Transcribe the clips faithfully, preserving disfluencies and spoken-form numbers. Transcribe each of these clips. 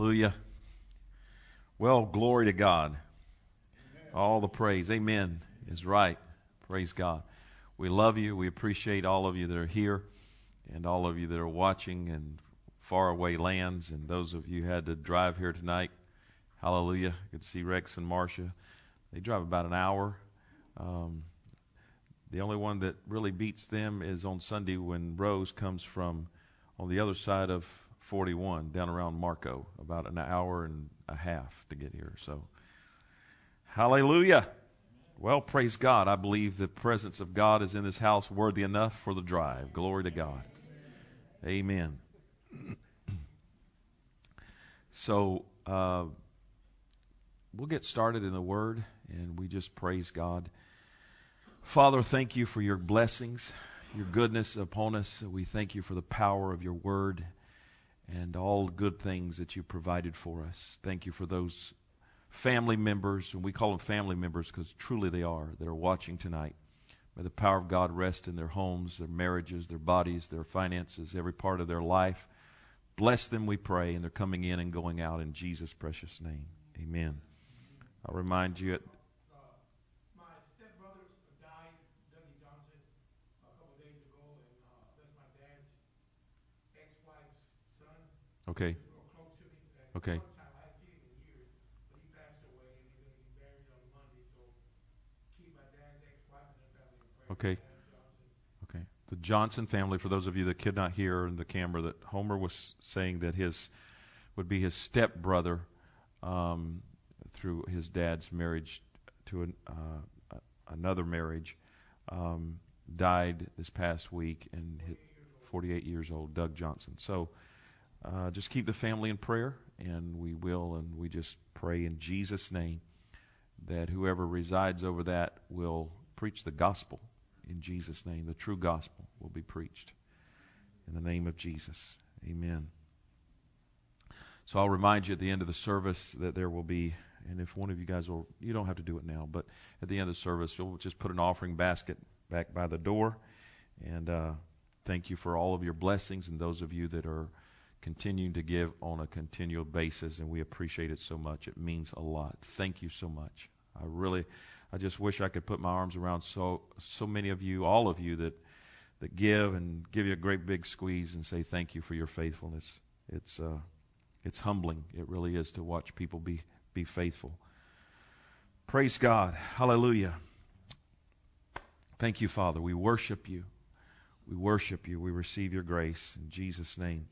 Hallelujah. Well, glory to God. Amen. All the praise. Amen is right. Praise God. We love you. We appreciate all of you that are here and all of you that are watching in faraway lands, and those of you who had to drive here tonight. Hallelujah. Good to see Rex and Marcia. They drive about an hour. Um, the only one that really beats them is on Sunday when Rose comes from on the other side of forty-one down around Marco, about an hour and a half to get here. So, hallelujah. Well, praise God. I believe the presence of God is in this house worthy enough for the drive. Glory to God. Amen. So, uh, we'll get started in the Word, and we just praise God. Father, thank you for your blessings, your goodness upon us. We thank you for the power of your Word and all good things that you provided for us. Thank you for those family members, and we call them family members because truly they are, that are watching tonight. May the power of God rest in their homes, their marriages, their bodies, their finances, every part of their life. Bless them, we pray, and they're coming in and going out in Jesus' precious name. Amen. I'll remind you at Uh, my stepbrother died, Dougie Johnson, a couple of days ago, and uh, that's my dad's ex-wife's son. Okay. He's real close to me. And Okay. One time I hadn't seen him in years, but he passed away, and he's going to be buried on Monday. So keep my dad's ex-wife and their family in prayer. Okay. Adam Johnson. Okay. The Johnson family, for those of you that could not hear in the camera, that Homer was saying that his would be his stepbrother um, through his dad's marriage to an, uh, another marriage, um, died this past week, and hit forty-eight years old, Doug Johnson. So uh, just keep the family in prayer, and we will, and we just pray in Jesus' name that whoever resides over that will preach the gospel. In Jesus' name, the true gospel will be preached. In the name of Jesus, amen. So I'll remind you at the end of the service that there will be, and if one of you guys will, you don't have to do it now, but at the end of the service, you'll just put an offering basket back by the door. And uh, thank you for all of your blessings and those of you that are continuing to give on a continual basis, and we appreciate it so much. It means a lot. Thank you so much. I really... I just wish I could put my arms around so so many of you, all of you that that give and give you a great big squeeze and say thank you for your faithfulness. It's uh, it's humbling. It really is to watch people be be faithful. Praise God. Hallelujah. Thank you, Father. We worship you. We worship you. We receive your grace in Jesus' name.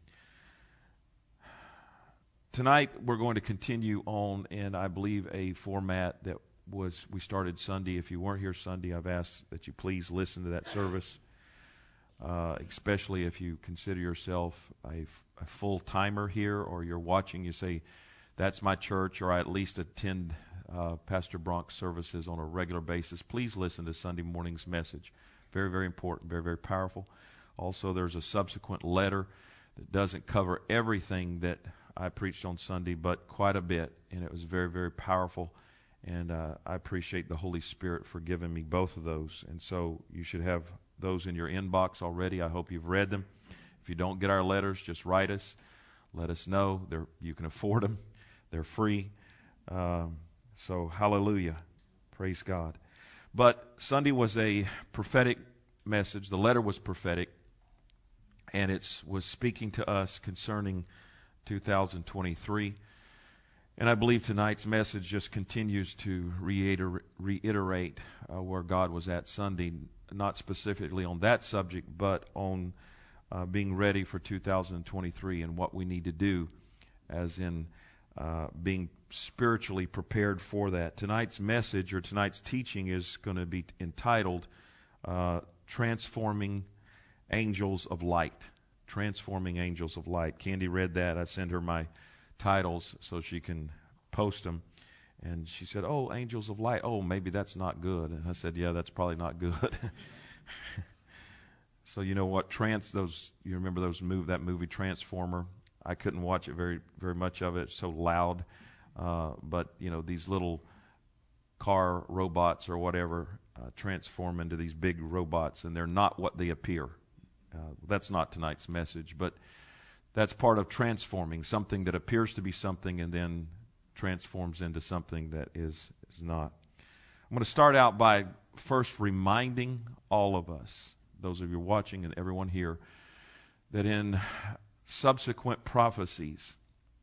Tonight we're going to continue on in, I believe, a format that was we started Sunday. If you weren't here Sunday, I've asked that you please listen to that service, uh, especially if you consider yourself a, a full-timer here, or you're watching, you say, that's my church, or I at least attend uh, Pastor Bronk's services on a regular basis. Please listen to Sunday morning's message. Very, very important, very, very powerful. Also, there's a subsequent letter that doesn't cover everything that I preached on Sunday, but quite a bit, and it was very, very powerful. And uh, I appreciate the Holy Spirit for giving me both of those. And so you should have those in your inbox already. I hope you've read them. If you don't get our letters, just write us. Let us know. They're, you can afford them. They're free. Um, so hallelujah. Praise God. But Sunday was a prophetic message. The letter was prophetic. And it was speaking to us concerning two thousand twenty-three. And I believe tonight's message just continues to reiter- reiterate uh, where God was at Sunday, not specifically on that subject, but on uh, being ready for two thousand twenty-three and what we need to do as in uh, being spiritually prepared for that. Tonight's message or tonight's teaching is going to be entitled uh, Transforming Angels of Light. Transforming Angels of Light. Candy read that. I sent her my titles so she can post them, and she said, oh, Angels of Light, oh, maybe that's not good. And I said, yeah, that's probably not good. So you know what, trans those you remember those move that movie Transformer? I couldn't watch it very very much of it. It's so loud, uh, but you know, these little car robots or whatever uh, transform into these big robots, and they're not what they appear. Uh, that's not tonight's message, but That's part of transforming, something that appears to be something and then transforms into something that is, is not. I'm going to start out by first reminding all of us, those of you watching and everyone here, that in subsequent prophecies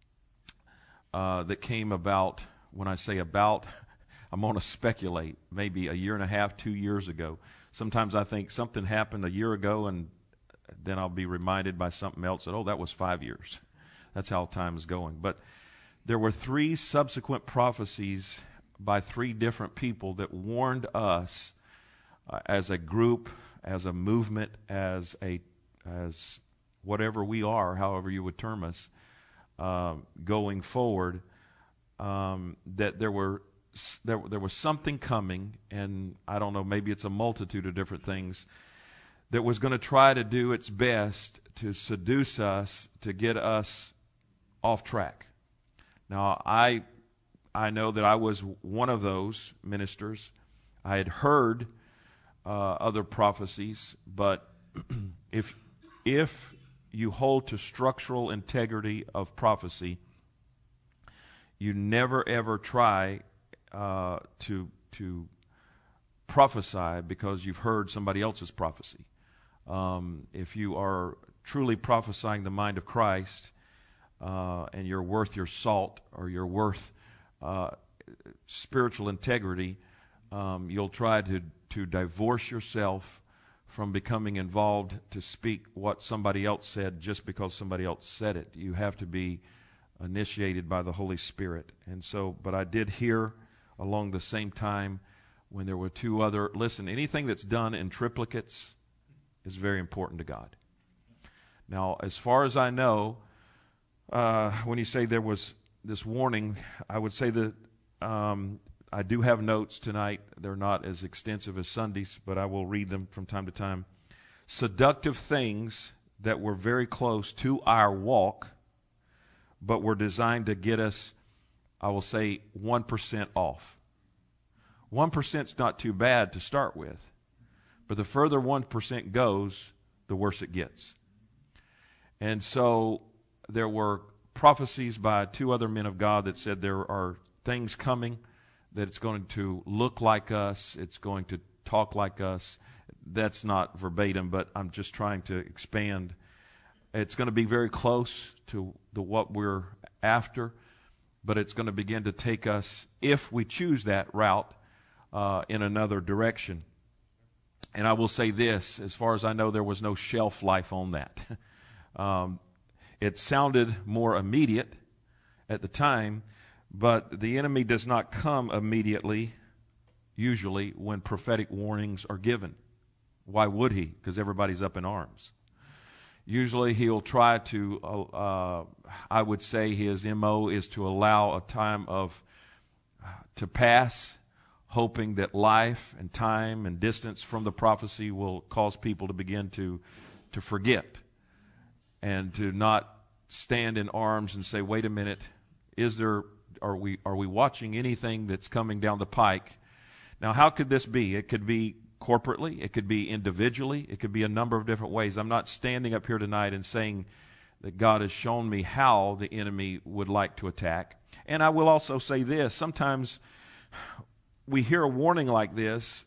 uh, that came about, when I say about, I'm going to speculate, maybe a year and a half, two years ago. Sometimes I think something happened a year ago, and then I'll be reminded by something else that, oh, that was five years. That's how time is going. But there were three subsequent prophecies by three different people that warned us uh, as a group, as a movement, as a as whatever we are, however you would term us, uh, going forward, um, that there were there there was something coming, and I don't know, maybe it's a multitude of different things that was going to try to do its best to seduce us, to get us off track. Now, I I know that I was one of those ministers. I had heard uh, other prophecies, but if if you hold to structural integrity of prophecy, you never ever try uh, to to prophesy because you've heard somebody else's prophecy. Um, if you are truly prophesying the mind of Christ, uh, and you're worth your salt, or you're worth uh, spiritual integrity, um, you'll try to, to divorce yourself from becoming involved to speak what somebody else said just because somebody else said it. You have to be initiated by the Holy Spirit. And so, but I did hear along the same time when there were two other, listen, anything that's done in triplicates is very important to God. Now, as far as I know, uh, when you say there was this warning, I would say that um, I do have notes tonight. They're not as extensive as Sundays, but I will read them from time to time. Seductive things that were very close to our walk, but were designed to get us, I will say, one percent off. one percent is not too bad to start with. But the further one percent goes, the worse it gets. And so there were prophecies by two other men of God that said there are things coming, that it's going to look like us, it's going to talk like us. That's not verbatim, but I'm just trying to expand. It's going to be very close to the what we're after, but it's going to begin to take us, if we choose that route, uh, in another direction. And I will say this, as far as I know, there was no shelf life on that. um, it sounded more immediate at the time, but the enemy does not come immediately, usually, when prophetic warnings are given. Why would he? Because everybody's up in arms. Usually he'll try to, uh, I would say his M O is to allow a time of, uh, to pass, hoping that life and time and distance from the prophecy will cause people to begin to to forget and to not stand in arms and say, wait a minute, is there are we are we watching anything that's coming down the pike? Now, how could this be? It could be corporately, it could be individually, it could be a number of different ways. I'm not standing up here tonight and saying that God has shown me how the enemy would like to attack. And I will also say this, sometimes we hear a warning like this,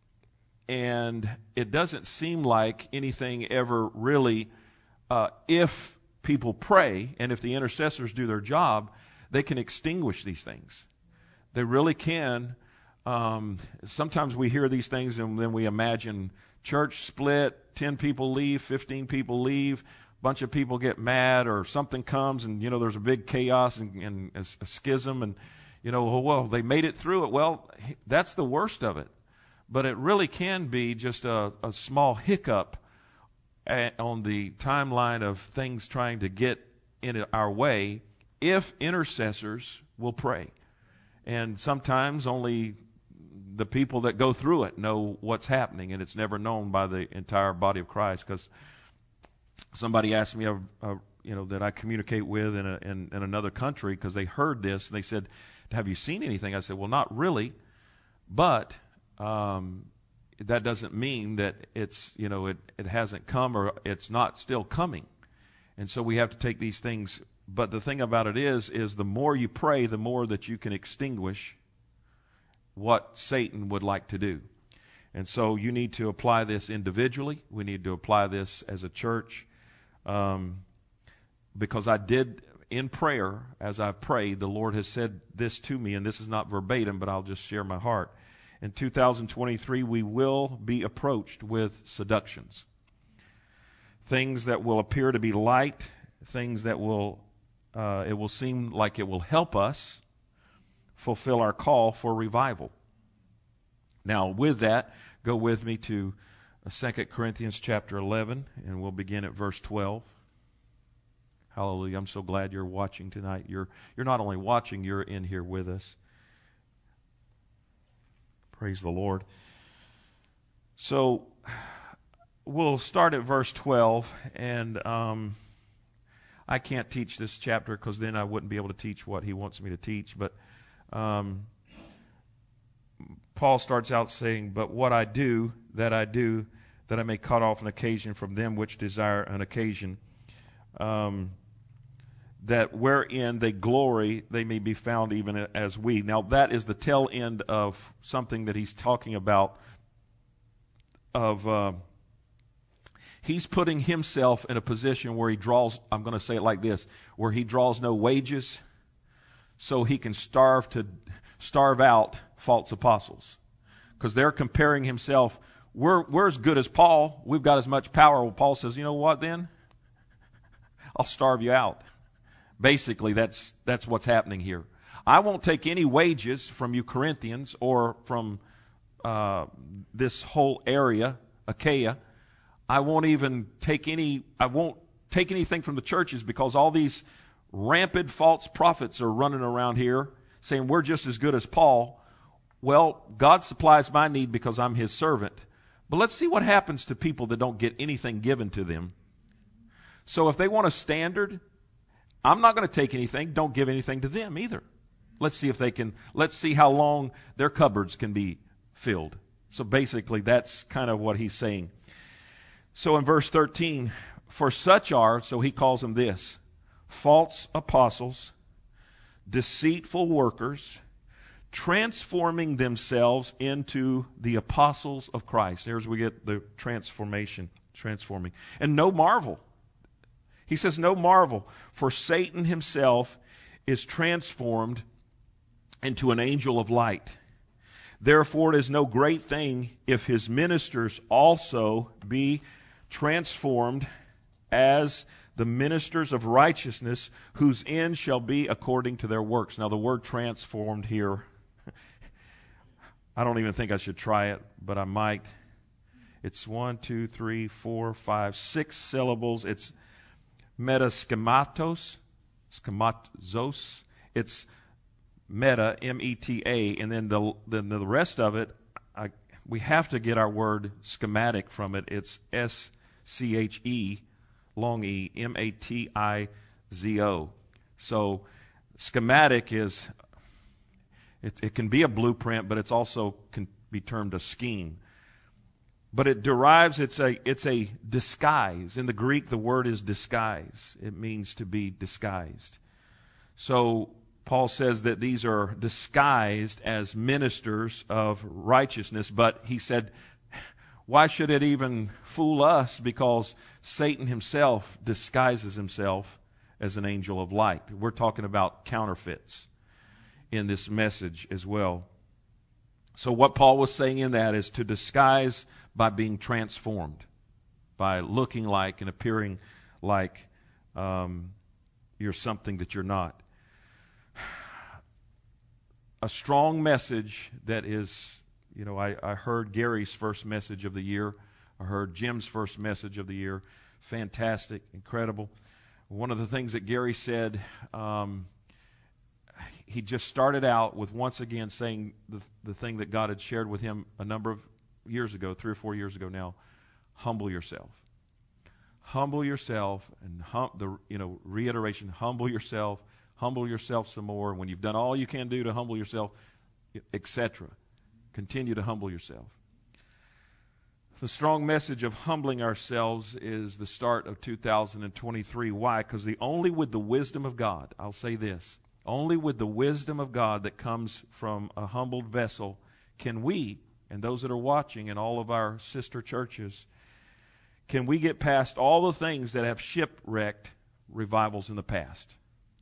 and it doesn't seem like anything ever really, uh, if people pray and if the intercessors do their job, they can extinguish these things. They really can. Um, sometimes we hear these things and then we imagine church split, ten people leave, fifteen people leave, a bunch of people get mad, or something comes and, you know, there's a big chaos and, and a, a schism, and you know, well, they made it through it. Well, that's the worst of it. But it really can be just a, a small hiccup at, on the timeline of things trying to get in our way if intercessors will pray. And sometimes only the people that go through it know what's happening, and it's never known by the entire body of Christ. Because somebody asked me, a, a, you know, that I communicate with in, a, in, in another country, because they heard this, and they said, have you seen anything? I said, well, not really, but um, that doesn't mean that it's, you know, it, it hasn't come or it's not still coming. And so we have to take these things. But the thing about it is, is the more you pray, the more that you can extinguish what Satan would like to do. And so you need to apply this individually. We need to apply this as a church. Um, because I did, in prayer, as I've prayed, the Lord has said this to me, and this is not verbatim, but I'll just share my heart. In two thousand twenty-three, we will be approached with seductions. Things that will appear to be light, things that will, uh, it will seem like it will help us fulfill our call for revival. Now, with that, go with me to Second Corinthians chapter eleven, and we'll begin at verse twelve. Hallelujah. I'm so glad you're watching tonight. You're, you're not only watching, you're in here with us. Praise the Lord. So, we'll start at verse twelve, and um, I can't teach this chapter because then I wouldn't be able to teach what he wants me to teach, but um, Paul starts out saying, "But what I do, that I do, that I may cut off an occasion from them which desire an occasion, um, that wherein they glory, they may be found even as we." Now that is the tail end of something that he's talking about, of uh, he's putting himself in a position where he draws, I'm going to say it like this, where he draws no wages so he can starve to starve out false apostles. Because they're comparing himself, we're, we're as good as Paul, we've got as much power. Well, Paul says, you know what then? I'll starve you out. Basically, that's that's what's happening here. I won't take any wages from you Corinthians or from uh, this whole area, Achaia. I won't even take any, I won't take anything from the churches because all these rampant false prophets are running around here saying we're just as good as Paul. Well, God supplies my need because I'm his servant. But let's see what happens to people that don't get anything given to them. So if they want a standard, I'm not going to take anything. Don't give anything to them either. Let's see if they can, let's see how long their cupboards can be filled. So basically that's kind of what he's saying. So in verse thirteen, for such are, so he calls them this, false apostles, deceitful workers, transforming themselves into the apostles of Christ. There's we get the transformation, transforming. And no marvel. He says, no marvel, for Satan himself is transformed into an angel of light. Therefore it is no great thing if his ministers also be transformed as the ministers of righteousness, whose end shall be according to their works. Now the word transformed here, I don't even think I should try it, but I might. It's one, two, three, four, five, six syllables. It's metaschematos, schemazos. It's meta, M E T A, and then the then the rest of it, I, we have to get our word schematic from it. It's S C H E, long E, M A T I Z O. So schematic is, it, it can be a blueprint, but it's also can be termed a scheme. But it derives, it's a it's a disguise. In the Greek, the word is disguise. It means to be disguised. So Paul says that these are disguised as ministers of righteousness, but he said, why should it even fool us? Because Satan himself disguises himself as an angel of light. We're talking about counterfeits in this message as well. So what Paul was saying in that is to disguise by being transformed, by looking like and appearing like um, you're something that you're not. A strong message that is, you know, I, I heard Gary's first message of the year. I heard Jim's first message of the year. Fantastic, incredible. One of the things that Gary said, um, he just started out with once again saying the, the thing that God had shared with him a number of years ago, three or four years ago now, humble yourself. Humble yourself, and hum, the you know reiteration, humble yourself, humble yourself some more. When you've done all you can do to humble yourself, et cetera, continue to humble yourself. The strong message of humbling ourselves is the start of two thousand twenty-three. Why? Because the only with the wisdom of God, I'll say this, only with the wisdom of God that comes from a humbled vessel can we, and those that are watching and all of our sister churches, can we get past all the things that have shipwrecked revivals in the past.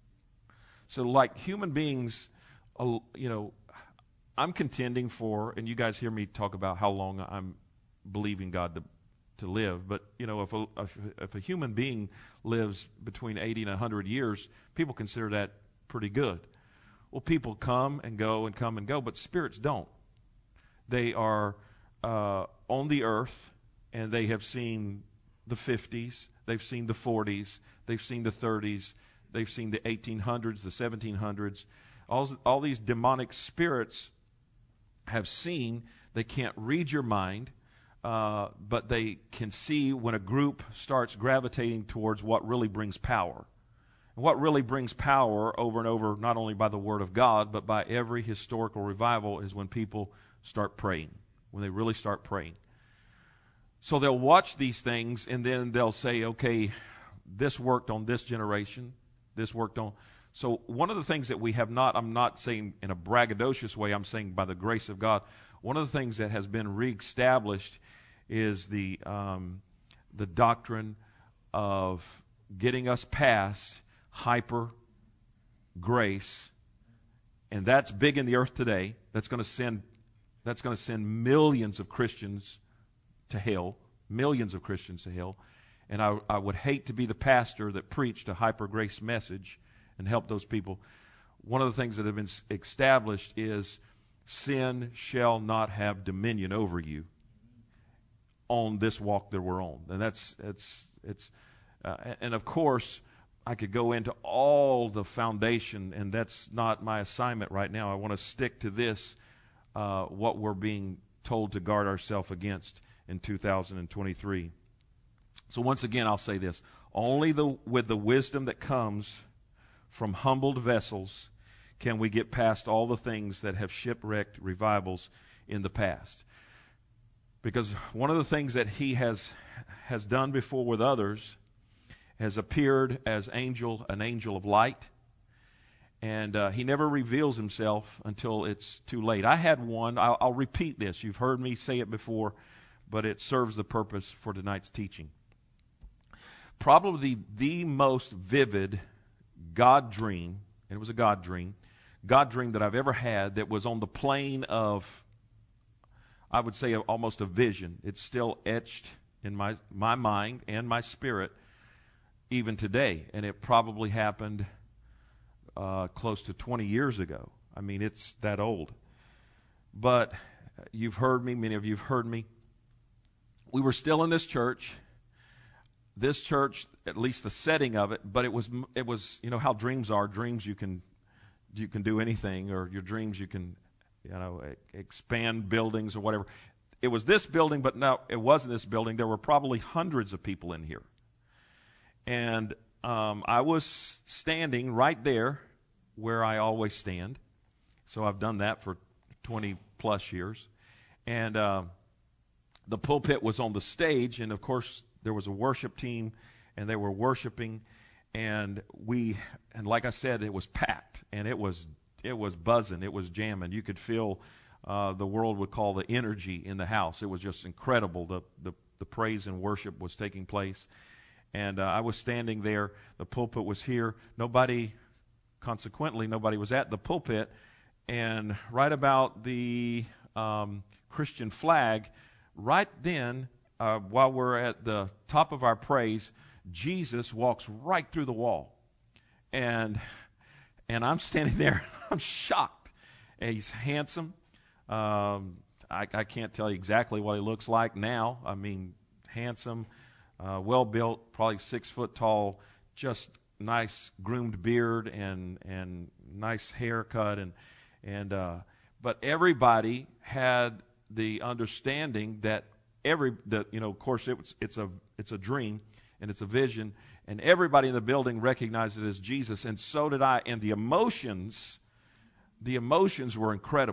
So like human beings, uh, you know, I'm contending for, and you guys hear me talk about how long I'm believing God to to live, but you know, if a, if, if a human being lives between eighty and one hundred years, people consider that pretty good. Well, people come and go and come and go, but spirits don't. They are uh, on the earth, and they have seen the fifties, they've seen the forties, they've seen the thirties, they've seen the eighteen hundreds, the seventeen hundreds. All, all these demonic spirits have seen. They can't read your mind. Uh, but they can see when a group starts gravitating towards what really brings power. And what really brings power over and over, not only by the Word of God, but by every historical revival, is when people start praying, when they really start praying. So they'll watch these things, and then they'll say, okay, this worked on this generation, this worked on... So one of the things that we have not, I'm not saying in a braggadocious way, I'm saying by the grace of God, one of the things that has been reestablished is the um, the doctrine of getting us past hyper grace, and that's big in the earth today. That's going to send that's going to send millions of Christians to hell, millions of Christians to hell. And I, I would hate to be the pastor that preached a hyper grace message and help those people. One of the things that have been established is sin shall not have dominion over you on this walk that we're on. And that's, it's, it's, uh, and of course, I could go into all the foundation, and that's not my assignment right now. I want to stick to this, uh, what we're being told to guard ourselves against in two thousand twenty-three. So once again, I'll say this. Only the, with the wisdom that comes from humbled vessels can we get past all the things that have shipwrecked revivals in the past. Because one of the things that he has has done before with others has appeared as angel, an angel of light, and uh, he never reveals himself until it's too late. I had one, I'll, I'll repeat this. You've heard me say it before, but it serves the purpose for tonight's teaching. Probably the, the most vivid God dream, and it was a God dream, God dream that I've ever had that was on the plane of, I would say, almost a vision. It's still etched in my, my mind and my spirit even today. And it probably happened uh, close to twenty years ago. I mean, it's that old. But you've heard me, many of you have heard me. We were still in this church. This church, at least the setting of it, but it was, it was, you know how dreams are. Dreams you can, you can do anything, or your dreams you can, you know, expand buildings or whatever. It was this building, but no, it wasn't this building. There were probably hundreds of people in here. And um, I was standing right there where I always stand. So I've done that for twenty plus years. And uh, the pulpit was on the stage, and of course there was a worship team, and they were worshiping. And we, and like I said, it was packed, and it was it was buzzing, it was jamming. You could feel uh, the world would call the energy in the house. It was just incredible. The the, the praise and worship was taking place, and uh, I was standing there. The pulpit was here. Nobody, consequently, nobody was at the pulpit. And right about the um, Christian flag, right then, uh, while we're at the top of our praise, Jesus walks right through the wall, and and I'm standing there. I'm shocked. And he's handsome. Um, I, I can't tell you exactly what he looks like now. I mean, handsome, uh, well built, probably six foot tall, just nice groomed beard and and nice haircut, and and uh, but everybody had the understanding that every that you know, of course, it was, it's a it's a dream. And it's a vision, and everybody in the building recognized it as Jesus, and so did I. And the emotions, the emotions were incredible.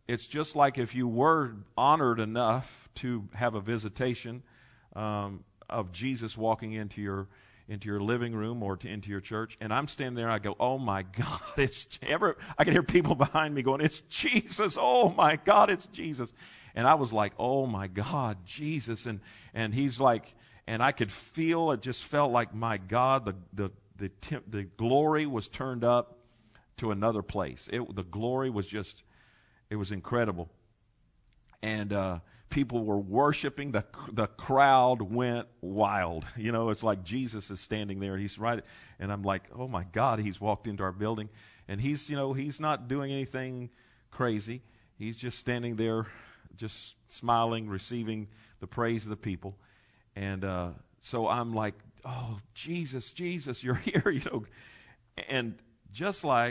it's just like if you were honored enough to have a visitation um, of Jesus walking into your into your living room or to, into your church, and I'm standing there and I go, oh my God, it's ever. I can hear people behind me going, it's Jesus. Oh my God, it's Jesus. And I was like, oh my God, Jesus. And and he's like, and I could feel, it just felt like, my God, the the the, temp, the glory was turned up to another place. It, the glory was just, it was incredible. And uh, people were worshiping. The the crowd went wild. You know, it's like Jesus is standing there. He's right. And I'm like, oh my God, he's walked into our building. And he's, you know, he's not doing anything crazy. He's just standing there, just smiling, receiving the praise of the people. And uh, so I'm like, oh, Jesus, Jesus, you're here, you know. And just like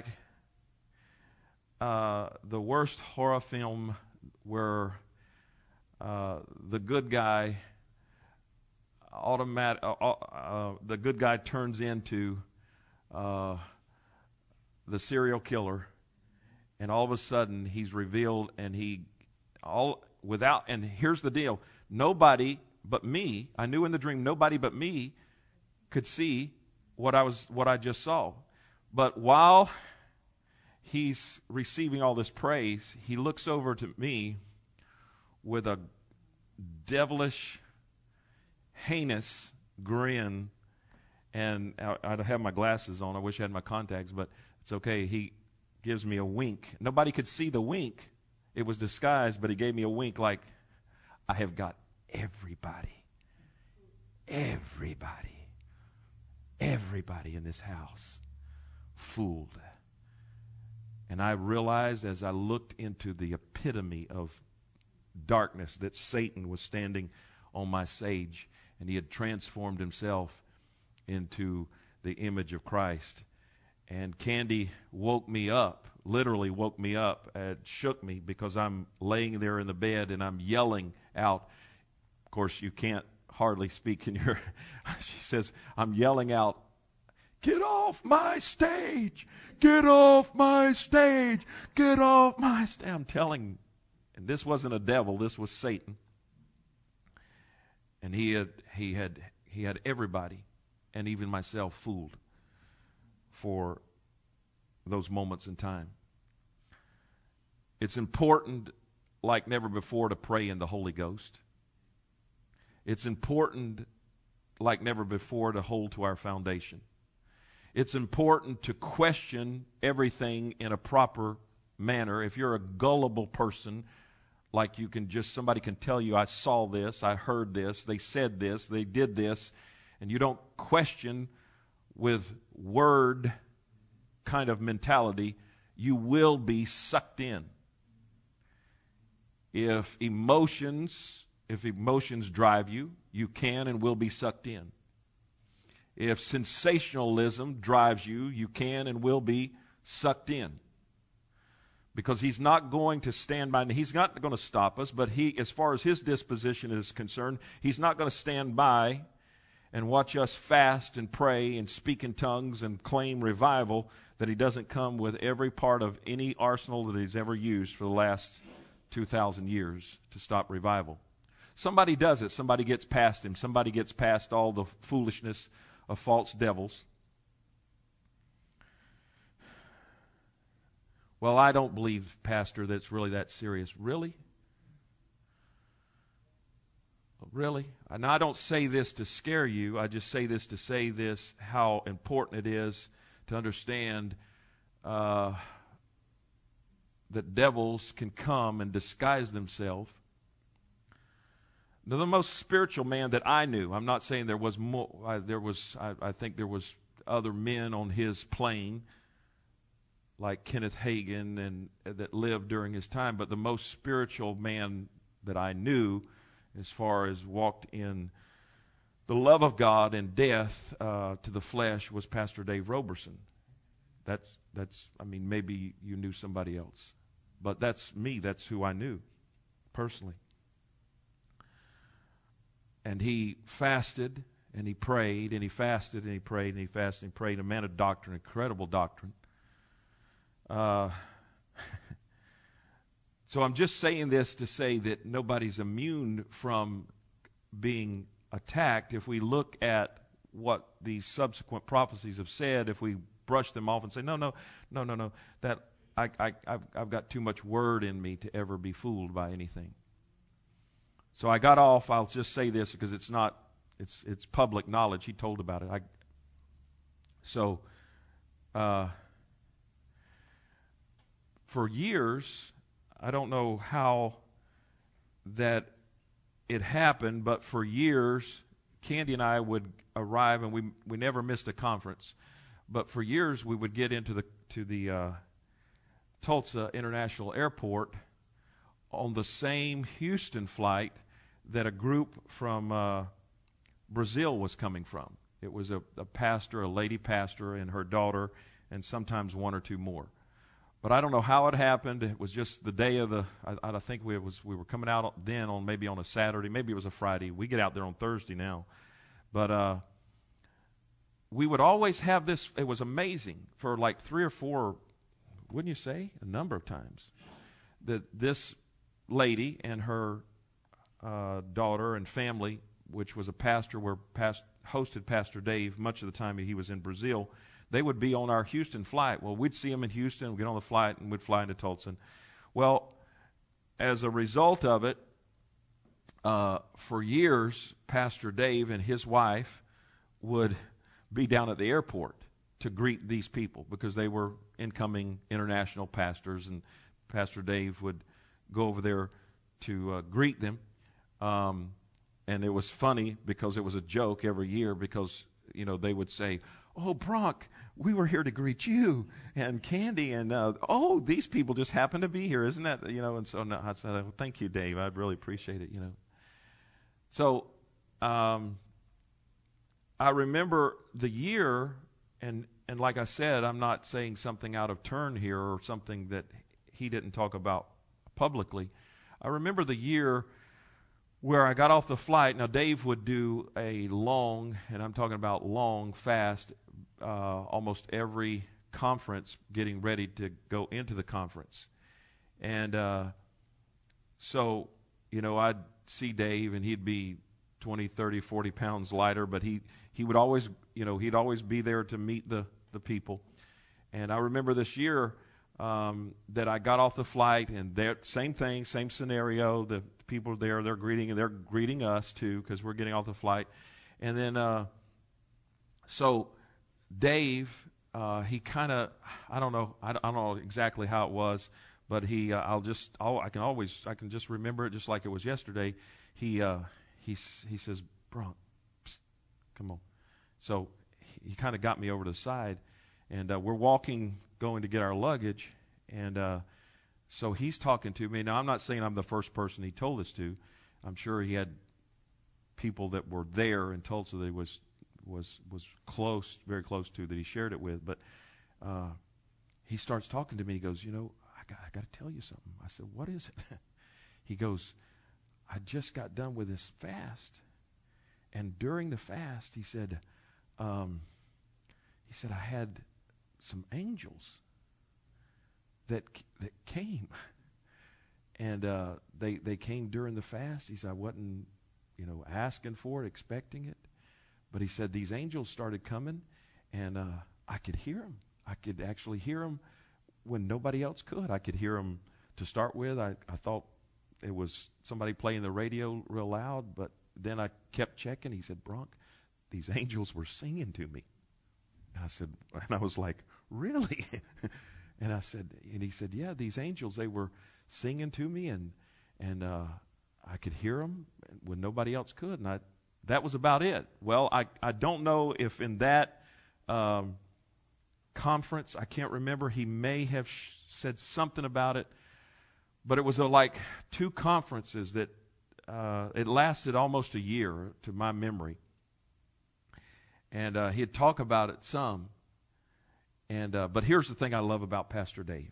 uh, the worst horror film where uh, the good guy automatic, uh, uh, the good guy turns into uh, the serial killer, and all of a sudden he's revealed, and he all without. And here's the deal: nobody but me. I knew in the dream nobody but me could see what I was, what I just saw. But while he's receiving all this praise, he looks over to me with a devilish, heinous grin. And I, I have my glasses on. I wish I had my contacts, but it's okay. He gives me a wink. Nobody could see the wink. It was disguised, but he gave me a wink like, I have got everybody, everybody, everybody in this house fooled. And I realized as I looked into the epitome of darkness that Satan was standing on my stage, and he had transformed himself into the image of Christ. And Candy woke me up, literally woke me up and shook me, because I'm laying there in the bed and I'm yelling out. Of course, you can't hardly speak in your, she says, I'm yelling out, get off my stage, get off my stage, get off my stage. I'm telling, and this wasn't a devil, this was Satan. And he had, he had, he had everybody, and even myself, fooled for those moments in time. It's important, like never before, to pray in the Holy Ghost. It's important, like never before, to hold to our foundation. It's important to question everything in a proper manner. If you're a gullible person, like you can just, somebody can tell you, I saw this, I heard this, they said this, they did this, and you don't question with word kind of mentality, you will be sucked in. If emotions, if emotions drive you, you can and will be sucked in. If sensationalism drives you, you can and will be sucked in. Because he's not going to stand by, and he's not going to stop us, but he, as far as his disposition is concerned, he's not going to stand by and watch us fast and pray and speak in tongues and claim revival, that he doesn't come with every part of any arsenal that he's ever used for the last two thousand years to stop revival. Somebody does it. Somebody gets past him. Somebody gets past all the foolishness of false devils. Well, I don't believe, Pastor, that it's really that serious. Really? Really? And I don't say this to scare you. I just say this to say this, how important it is to understand uh, that devils can come and disguise themselves. Now, the most spiritual man that I knew, I'm not saying there was more, I, there was, I, I think there was other men on his plane, like Kenneth Hagin, and that lived during his time, but the most spiritual man that I knew, as far as walked in the love of God and death uh, to the flesh, was Pastor Dave Roberson. That's, that's, I mean, maybe you knew somebody else, but that's me. That's who I knew personally. And he fasted, and he prayed, and he fasted, and he prayed, and he fasted, and he prayed. A man of doctrine, incredible doctrine. Uh, So I'm just saying this to say that nobody's immune from being attacked. If we look at what these subsequent prophecies have said, if we brush them off and say, no, no, no, no, no, that I, I, I've, I've got too much word in me to ever be fooled by anything. So I got off. I'll just say this because it's not, it's it's public knowledge. He told about it. I, so, uh, for years, I don't know how that it happened, but for years, Candy and I would arrive, and we we never missed a conference. But for years, we would get into the to the uh, Tulsa International Airport on the same Houston flight that a group from uh, Brazil was coming from. It was a, a pastor, a lady pastor, and her daughter, and sometimes one or two more. But I don't know how it happened. It was just the day of the. I, I think we was we were coming out then on maybe on a Saturday, maybe it was a Friday. We get out there on Thursday now, but uh, we would always have this. It was amazing for like three or four, wouldn't you say, a number of times, that this lady and her uh, daughter and family, which was a pastor, where past, hosted Pastor Dave much of the time he was in Brazil. They would be on our Houston flight. Well, we'd see them in Houston, we'd get on the flight, and we'd fly into Tulsa. Well, as a result of it, uh, for years, Pastor Dave and his wife would be down at the airport to greet these people because they were incoming international pastors, and Pastor Dave would go over there to uh, greet them. Um, and it was funny because it was a joke every year because, you know, they would say, oh, Bronk, we were here to greet you, and Candy, and uh, oh, these people just happen to be here, isn't that, you know? And so no, I said, well, thank you, Dave. I'd really appreciate it, you know. So um, I remember the year, and and like I said, I'm not saying something out of turn here or something that he didn't talk about publicly. I remember the year where I got off the flight. Now, Dave would do a long, and I'm talking about long, fast, uh, almost every conference, getting ready to go into the conference. And uh, so, you know, I'd see Dave, and he'd be twenty, thirty, forty pounds lighter, but he, he would always, you know, he'd always be there to meet the, the people. And I remember this year um, that I got off the flight, and there, same thing, same scenario. The people there, they're greeting, and they're greeting us too because we're getting off the flight. And then, uh, so Dave, uh, he kind of, I don't know, I don't, I don't know exactly how it was, but he, uh, I'll just, I'll, I can always, I can just remember it just like it was yesterday. He, uh, he, he says, Bronk, psst, come on. So he, he kind of got me over to the side, and uh, we're walking, going to get our luggage, and uh, so he's talking to me. Now, I'm not saying I'm the first person he told this to. I'm sure he had people that were there in Tulsa that he was was was close, very close to, that he shared it with. But uh, he starts talking to me. He goes, you know, I got, I got to tell you something. I said, what is it? He goes, I just got done with this fast. And during the fast, he said, um, he said, I had some angels that that came, and uh, they they came during the fast. He said, I wasn't, you know, asking for it, expecting it, but he said these angels started coming, and uh, I could hear them. I could actually hear them when nobody else could. I could hear them to start with. I, I thought it was somebody playing the radio real loud, but then I kept checking. He said, Bronk, these angels were singing to me. And I said, and I was like, really? And I said, and he said, yeah, these angels, they were singing to me, and and uh, I could hear them when nobody else could. And I, that was about it. Well, I, I don't know if in that um, conference, I can't remember, he may have sh- said something about it, but it was a, like two conferences that uh, it lasted almost a year to my memory. And uh, he'd talk about it some. And uh, but here's the thing I love about Pastor Dave.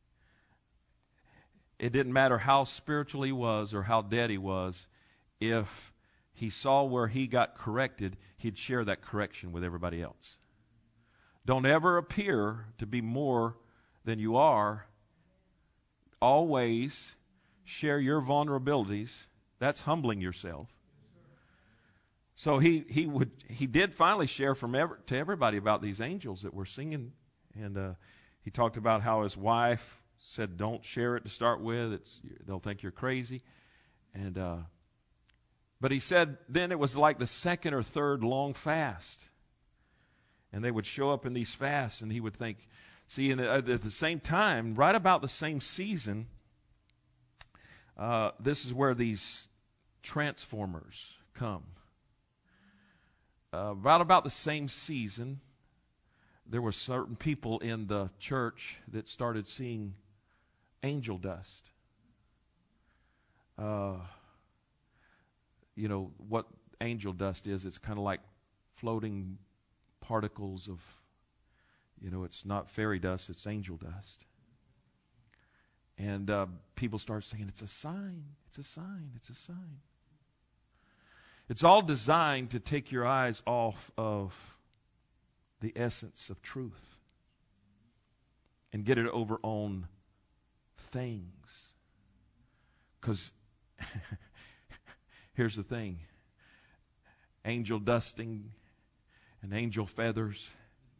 It didn't matter how spiritual he was or how dead he was. If he saw where he got corrected, he'd share that correction with everybody else. Don't ever appear to be more than you are always share your vulnerabilities. That's humbling yourself. So he he would he did finally share from ever, to everybody about these angels that were singing, and uh, he talked about how his wife said, "Don't share it to start with. It's they'll think you're crazy," and uh, but he said then it was like the second or third long fast, and they would show up in these fasts, and he would think, see, and at the same time, right about the same season, uh, this is where these transformers come. Uh, right about the same season, there were certain people in the church that started seeing angel dust. Uh, you know what angel dust is? It's kind of like floating particles of, you know, it's not fairy dust, it's angel dust. And uh, people start saying, it's a sign, it's a sign, it's a sign. It's all designed to take your eyes off of the essence of truth and get it over on things. Because here's the thing. Angel dusting and angel feathers,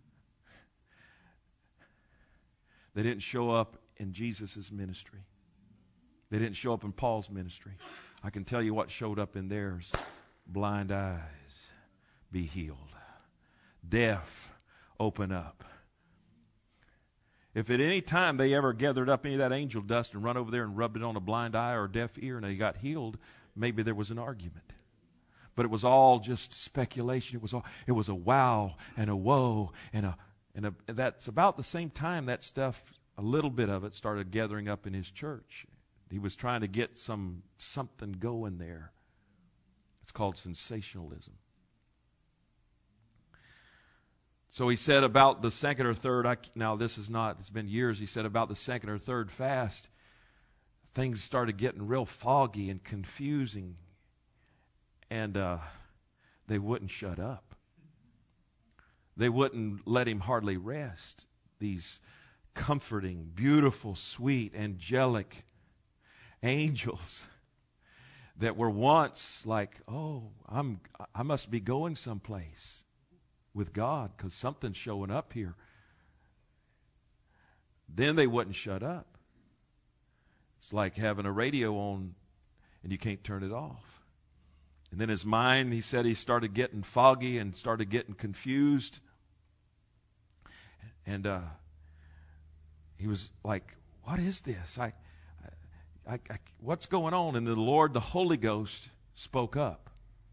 they didn't show up in Jesus' ministry. They didn't show up in Paul's ministry. I can tell you what showed up in theirs. Blind eyes be healed. Deaf open up. If at any time they ever gathered up any of that angel dust and run over there and rubbed it on a blind eye or a deaf ear and they got healed, maybe there was an argument. But it was all just speculation. It was all, it was a wow and a whoa and a and a, that's about the same time that stuff, a little bit of it, started gathering up in his church. He was trying to get some something going there. It's called sensationalism. So he said about the second or third, I, now this is not, it's been years, he said about the second or third fast, things started getting real foggy and confusing, and uh, they wouldn't shut up. They wouldn't let him hardly rest. These comforting, beautiful, sweet, angelic angels that were once like, oh, I'm, I must be going someplace with God because something's showing up here. Then they wouldn't shut up. It's like having a radio on and you can't turn it off. And then his mind, he said he started getting foggy and started getting confused. And uh, he was like, what is this? I, I, I, what's going on? And the Lord, the Holy Ghost, spoke up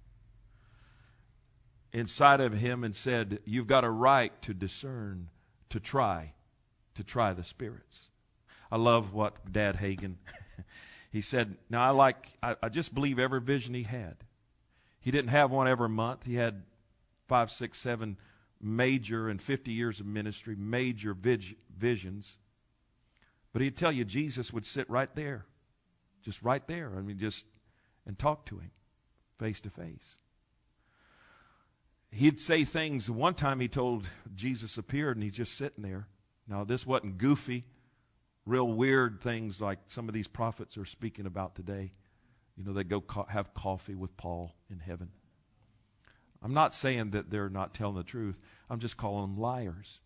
inside of him and said, you've got a right to discern, to try, to try the spirits. I love what Dad Hagin, he said, now I like, I, I just believe every vision he had. He didn't have one every month. He had five, six, seven major, in fifty years of ministry, major vid- visions. But he'd tell you Jesus would sit right there. Just right there. I mean, just, and talk to him face to face. He'd say things. One time he told Jesus appeared and he's just sitting there. Now, this wasn't goofy, real weird things like some of these prophets are speaking about today. You know, they go co- have coffee with Paul in heaven. I'm not saying that they're not telling the truth. I'm just calling them liars.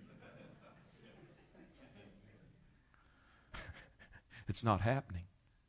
It's not happening.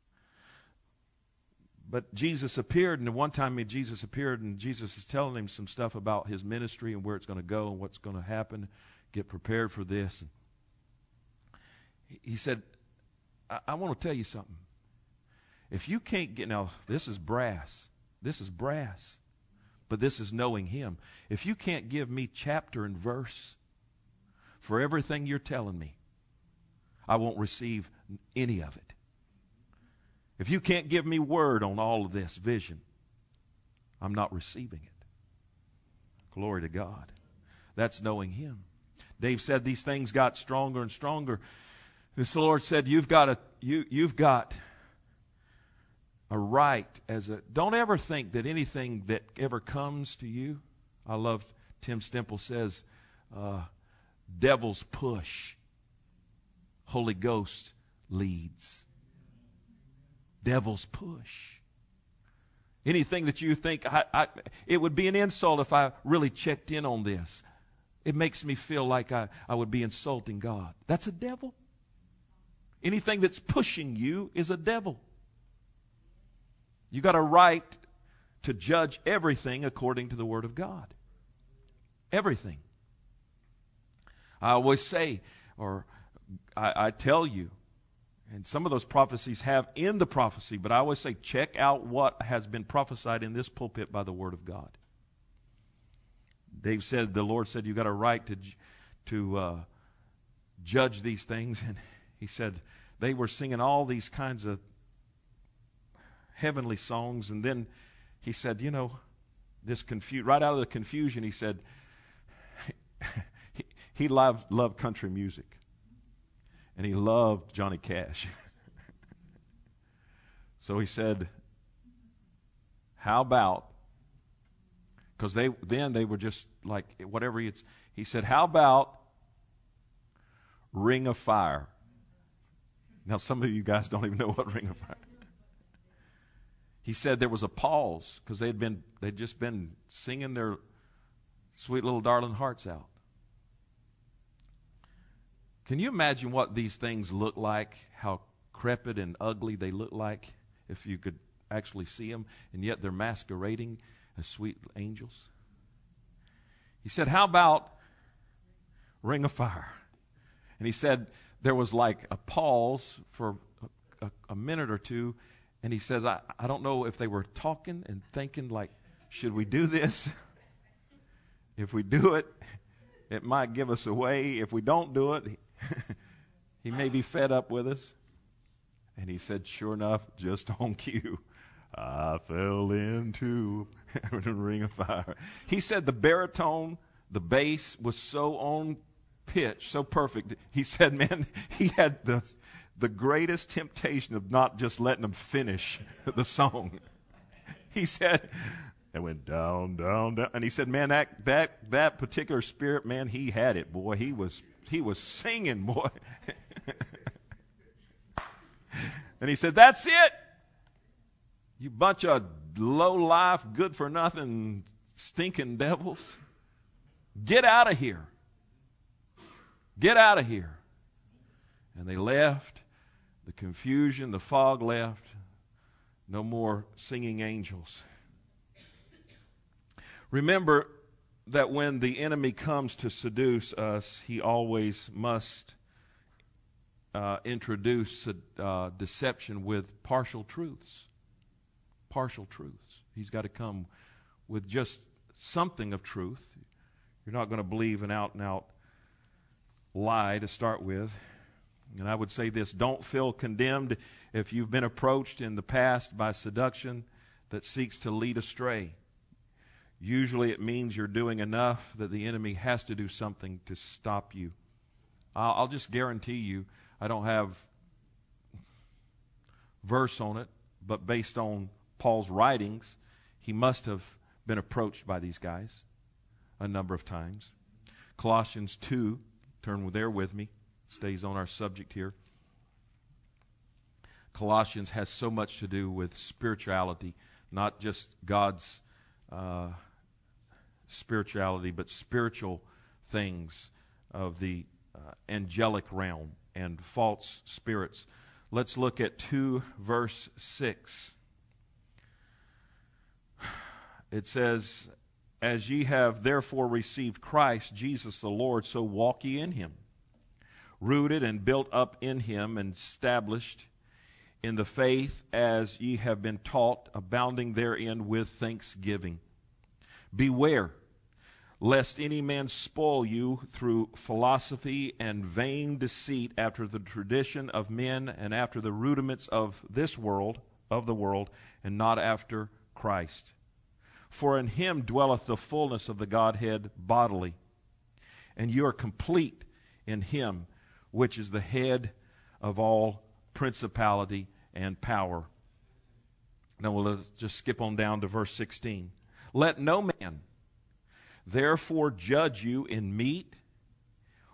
But Jesus appeared, and one time Jesus appeared, and Jesus is telling him some stuff about his ministry and where it's going to go and what's going to happen. Get prepared for this. And he said, I, I want to tell you something. If you can't get, now this is brass. This is brass. But this is knowing him. If you can't give me chapter and verse for everything you're telling me, I won't receive any of it. If you can't give me word on all of this vision, I'm not receiving it. Glory to God. That's knowing him. Dave said these things got stronger and stronger. And the Lord said, you've got a, you, you've got a right as a, don't ever think that anything that ever comes to you, I love Tim Stemple says, uh, devil's push, Holy Ghost leads. Devils push. Anything that you think, I, I, it would be an insult if I really checked in on this. It makes me feel like I, I would be insulting God. That's a devil. Anything that's pushing you is a devil. You got a right to judge everything according to the Word of God. Everything. I always say, or I, I tell you, and some of those prophecies have in the prophecy, but I always say, check out what has been prophesied in this pulpit by the Word of God. Dave said, the Lord said, you got a right to, to uh, judge these things. And he said, they were singing all these kinds of heavenly songs. And then he said, you know, this confu- right out of the confusion, he said, he, he loved, loved country music. And he loved Johnny Cash. So he said, how about, because they then they were just like, whatever it's, he said, how about Ring of Fire? Now some of you guys don't even know what Ring of Fire. He said there was a pause because they'd been they'd just been singing their sweet little darling hearts out. Can you imagine what these things look like, how crepit and ugly they look like if you could actually see them, and yet they're masquerading as sweet angels? He said, how about Ring of Fire? And he said there was like a pause for a, a, a minute or two, and he says, I, I don't know if they were talking and thinking like, should we do this? If we do it, it might give us away. If we don't do it, he may be fed up with us. And he said, sure enough, just on cue, I fell into a ring of fire. He said the baritone, the bass was so on pitch, so perfect. He said, man, he had the, the greatest temptation of not just letting them finish the song. He said, it went down, down, down. And he said, man, that, that, that particular spirit, man, he had it, boy. He was, he was singing, boy. And he said, that's it. You bunch of low-life, good-for-nothing, stinking devils. Get out of here. Get out of here. And they left. The confusion, the fog left. No more singing angels. Remember that when the enemy comes to seduce us, he always must uh, introduce uh, deception with partial truths. Partial truths. He's got to come with just something of truth. You're not going to believe an out-and-out lie to start with. And I would say this, don't feel condemned if you've been approached in the past by seduction that seeks to lead astray. Usually it means you're doing enough that the enemy has to do something to stop you. I'll, I'll just guarantee you, I don't have verse on it, but based on Paul's writings, he must have been approached by these guys a number of times. Colossians two, turn there with me, stays on our subject here. Colossians has so much to do with spirituality, not just God's uh, spirituality, but spiritual things of the uh, angelic realm and false spirits. Let's look at two verse six. It says, as ye have therefore received Christ Jesus the Lord, so walk ye in him, rooted and built up in him, and established in the faith as ye have been taught, abounding therein with thanksgiving. Beware, lest any man spoil you through philosophy and vain deceit, after the tradition of men and after the rudiments of this world, of the world, and not after Christ. For in him dwelleth the fullness of the Godhead bodily, and you are complete in him, which is the head of all principality and power. Now well, let's just skip on down to verse sixteen. Let no man therefore judge you in meat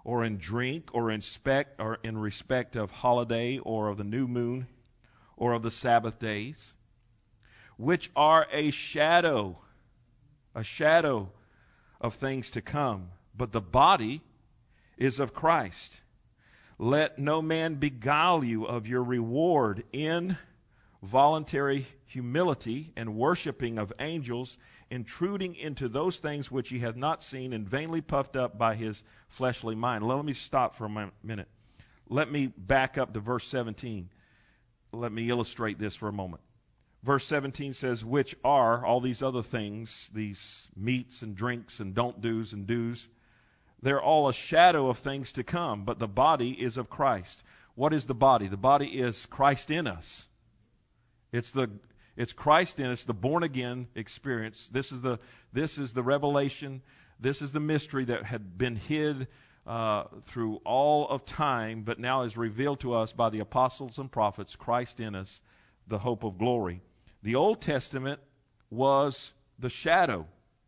or in drink, or in spect, or in respect of holiday, or of the new moon, or of the Sabbath days, which are a shadow, a shadow of things to come. But the body is of Christ. Let no man beguile you of your reward in voluntary humility and worshiping of angels, intruding into those things which he hath not seen, and vainly puffed up by his fleshly mind. Let me stop for a minute. Let me back up to verse seventeen. Let me illustrate this for a moment. Verse seventeen says, which are all these other things, these meats and drinks and don't do's and do's, they're all a shadow of things to come, but the body is of Christ. What is the body? The body is Christ in us. It's the it's Christ in us, the born again experience. This is the this is the revelation. This is the mystery that had been hid uh, through all of time, but now is revealed to us by the apostles and prophets. Christ in us, the hope of glory. The Old Testament was the shadow.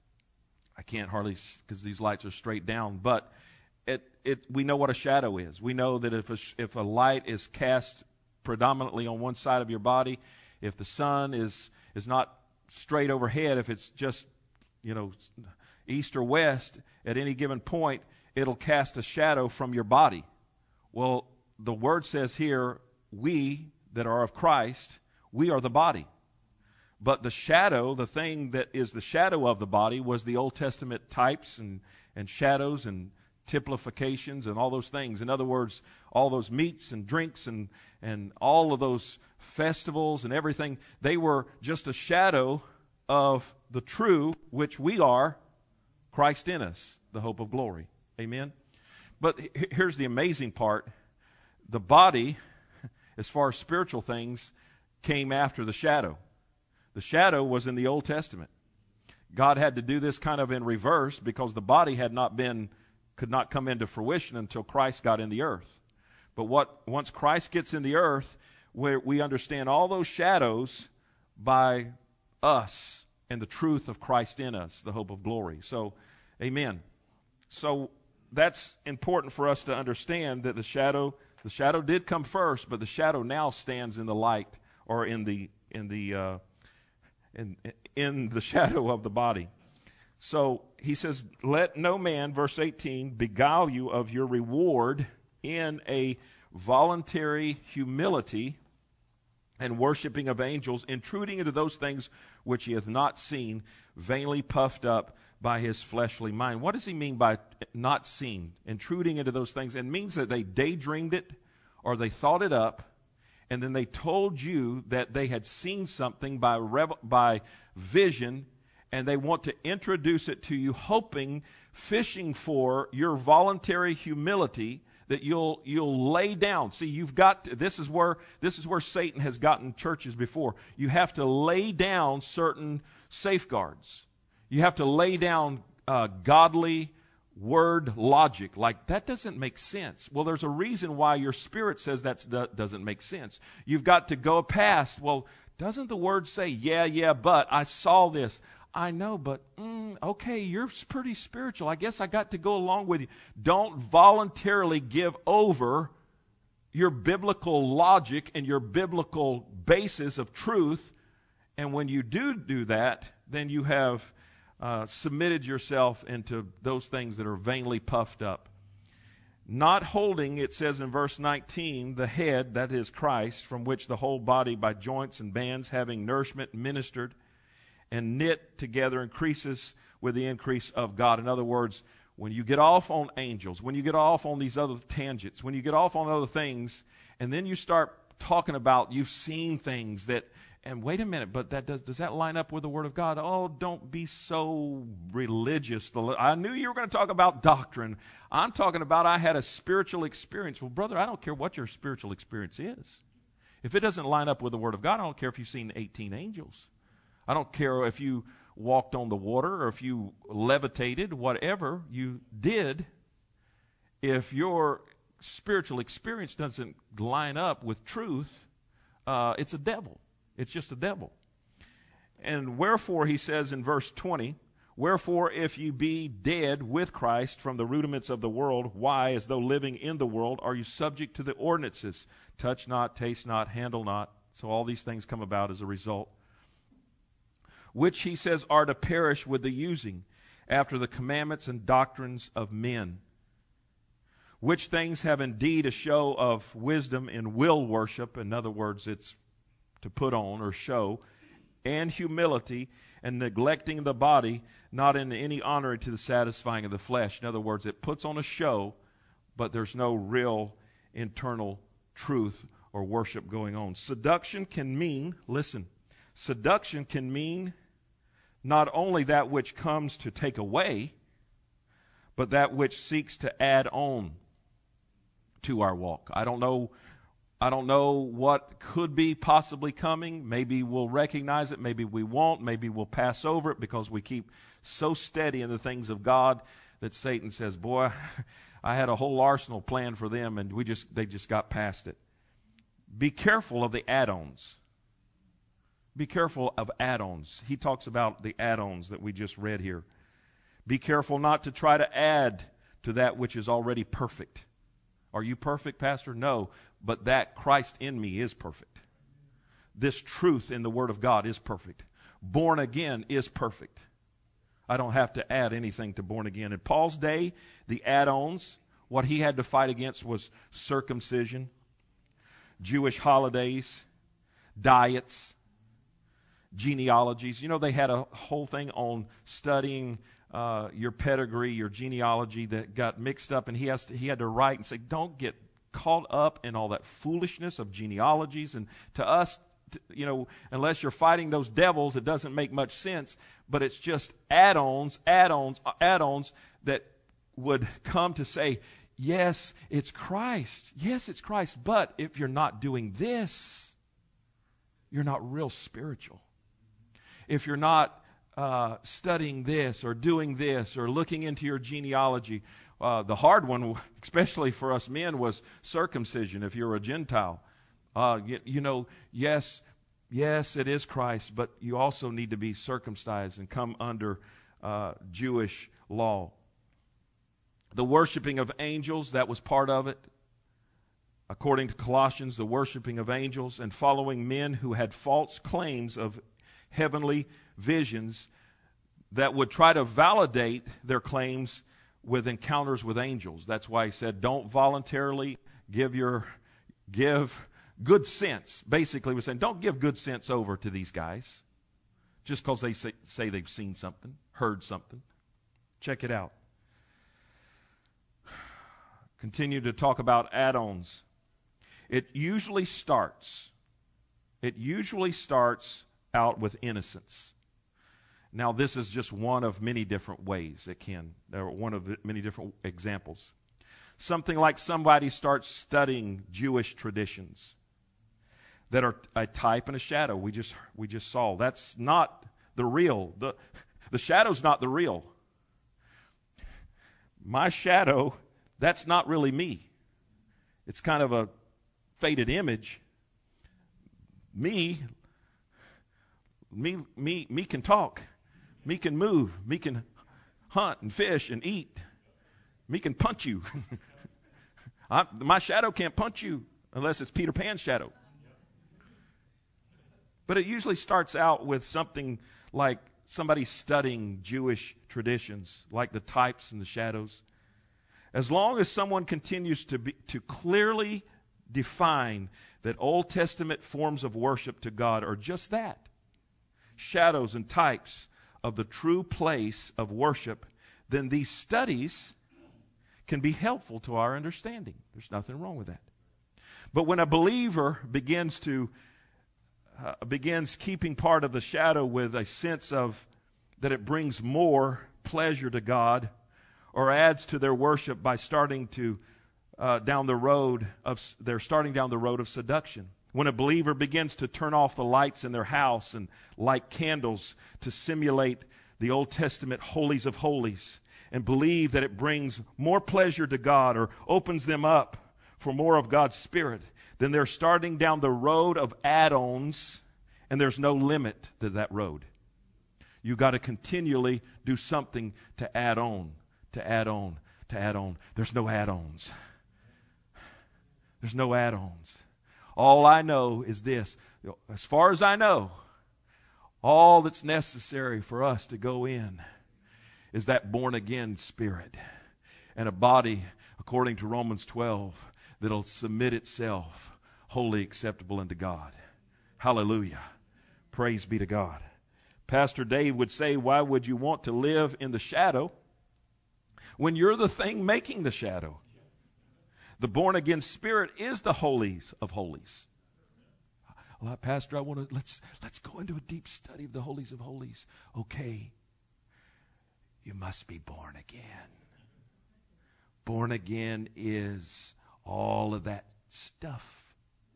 I can't hardly, because these lights are straight down, but it it we know what a shadow is. We know that if a, if a light is cast predominantly on one side of your body, if the sun is is not straight overhead, if it's just, you know, east or west at any given point, it'll cast a shadow from your body. Well, the word says here, we that are of Christ, we are the body. But the shadow, the thing that is the shadow of the body, was the Old Testament types and, and shadows and typifications and all those things. In other words, all those meats and drinks and, and all of those festivals and everything, they were just a shadow of the true, which we are, Christ in us, the hope of glory. Amen? But here's the amazing part. The body, as far as spiritual things, came after the shadow. The shadow was in the Old Testament. God had to do this kind of in reverse because the body had not been, could not come into fruition until Christ got in the earth. But what once Christ gets in the earth, where we understand all those shadows by us and the truth of Christ in us, the hope of glory. So, amen. So that's important for us to understand that the shadow, the shadow did come first, but the shadow now stands in the light or in the in the uh, in in the shadow of the body. So he says, "Let no man," verse eighteen, "beguile you of your reward in a voluntary humility and worshiping of angels, intruding into those things which he hath not seen, vainly puffed up by his fleshly mind." What does he mean by not seen? Intruding into those things. It means that they daydreamed it or they thought it up, and then they told you that they had seen something by rev- by vision, and they want to introduce it to you, hoping, fishing for your voluntary humility, that you'll you'll lay down. See, you've got to, this is where this is where Satan has gotten churches before. You have to lay down certain safeguards. You have to lay down uh, godly word logic. Like, that doesn't make sense. Well, there's a reason why your spirit says that doesn't make sense. You've got to go past, well, doesn't the word say, yeah, yeah, but I saw this. I know, but mm, okay, you're pretty spiritual. I guess I got to go along with you. Don't voluntarily give over your biblical logic and your biblical basis of truth. And when you do do that, then you have uh, submitted yourself into those things that are vainly puffed up. Not holding, it says in verse nineteen, the head, that is Christ, from which the whole body by joints and bands having nourishment ministered and knit together increases with the increase of God. In other words, when you get off on angels, when you get off on these other tangents, when you get off on other things, and then you start talking about you've seen things that, and wait a minute, but that does does that line up with the Word of God? Oh, don't be so religious. I knew you were going to talk about doctrine. I'm talking about I had a spiritual experience. Well, brother, I don't care what your spiritual experience is. If it doesn't line up with the Word of God, I don't care if you've seen eighteen angels. I don't care if you walked on the water or if you levitated, whatever you did. If your spiritual experience doesn't line up with truth, uh, it's a devil. It's just a devil. And wherefore, he says in verse twenty, Wherefore, if you be dead with Christ from the rudiments of the world, why, as though living in the world, are you subject to the ordinances? Touch not, taste not, handle not. So all these things come about as a result. Which, he says, are to perish with the using, after the commandments and doctrines of men. Which things have indeed a show of wisdom in will worship. In other words, it's to put on or show. And humility, and neglecting the body, not in any honor to the satisfying of the flesh. In other words, it puts on a show, but there's no real internal truth or worship going on. Seduction can mean, listen, seduction can mean not only that which comes to take away, but that which seeks to add on to our walk. I don't know I don't know what could be possibly coming. Maybe we'll recognize it. Maybe we won't. Maybe we'll pass over it because we keep so steady in the things of God that Satan says, boy, I had a whole arsenal planned for them and we just they just got past it. Be careful of the add-ons. Be careful of add-ons. He talks about the add-ons that we just read here. Be careful not to try to add to that which is already perfect. Are you perfect, Pastor? No, but that Christ in me is perfect. This truth in the Word of God is perfect. Born again is perfect. I don't have to add anything to born again. In Paul's day, the add-ons, what he had to fight against was circumcision, Jewish holidays, diets, genealogies. You know, they had a whole thing on studying Uh, your pedigree, your genealogy that got mixed up, and he has to, he had to write and say, don't get caught up in all that foolishness of genealogies. And to us, t- you know, unless you're fighting those devils, it doesn't make much sense. But it's just add-ons, add-ons, add-ons that would come to say, yes, it's Christ. Yes, it's Christ. But if you're not doing this, you're not real spiritual. If you're not Uh, studying this or doing this or looking into your genealogy. Uh, the hard one, especially for us men, was circumcision if you're a Gentile. Uh, you, you know, yes, yes, it is Christ, but you also need to be circumcised and come under uh, Jewish law. The worshiping of angels, that was part of it. According to Colossians, the worshiping of angels and following men who had false claims of heavenly visions that would try to validate their claims with encounters with angels. That's why he said, don't voluntarily give your give good sense. Basically, we're saying, don't give good sense over to these guys just because they say, say they've seen something, heard something. Check it out. Continue to talk about add-ons. It usually starts. It usually starts out with innocence. Now, this is just one of many different ways it can. There are one of the many different examples. Something like somebody starts studying Jewish traditions that are a type and a shadow. We just we just saw that's not the real. The the shadow's not the real. My shadow, that's not really me. It's kind of a faded image. Me, me, me, me can talk. Me can move. Me can hunt and fish and eat. Me can punch you. I, my shadow can't punch you unless it's Peter Pan's shadow. But it usually starts out with something like somebody studying Jewish traditions, like the types and the shadows. As long as someone continues to be, to clearly define that Old Testament forms of worship to God are just that, shadows and types of the true place of worship, then these studies can be helpful to our understanding. There's nothing wrong with that. But when a believer begins to uh, begins keeping part of the shadow with a sense of that it brings more pleasure to God, or adds to their worship by starting to uh, down the road of they're starting down the road of seduction. When a believer begins to turn off the lights in their house and light candles to simulate the Old Testament holies of holies and believe that it brings more pleasure to God or opens them up for more of God's Spirit, then they're starting down the road of add-ons, and there's no limit to that road. You got to continually do something to add on, to add on, to add on. There's no add-ons. There's no add-ons. All I know is this. As far as I know, all that's necessary for us to go in is that born-again spirit and a body, according to Romans twelve, that'll submit itself wholly acceptable unto God. Hallelujah. Praise be to God. Pastor Dave would say, why would you want to live in the shadow when you're the thing making the shadow? The born-again spirit is the holies of holies. Well, Pastor, I want to, let's, let's go into a deep study of the holies of holies. Okay. You must be born again. Born again is all of that stuff.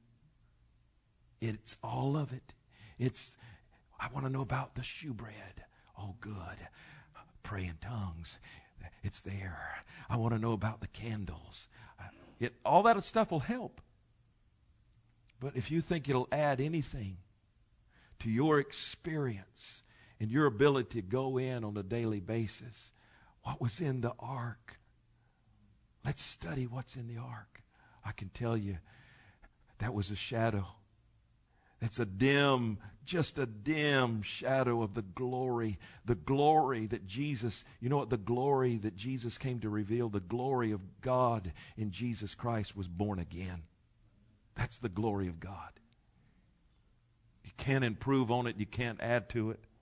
It's all of it. It's, I want to know about the shewbread. Oh, good. Pray in tongues. It's there. I want to know about the candles. It, all that stuff will help. But if you think it'll add anything to your experience and your ability to go in on a daily basis, what was in the ark? Let's study what's in the ark. I can tell you that was a shadow. It's a dim, just a dim shadow of the glory. The glory that Jesus, you know what the glory that Jesus came to reveal? The glory of God in Jesus Christ was born again. That's the glory of God. You can't improve on it. You can't add to it.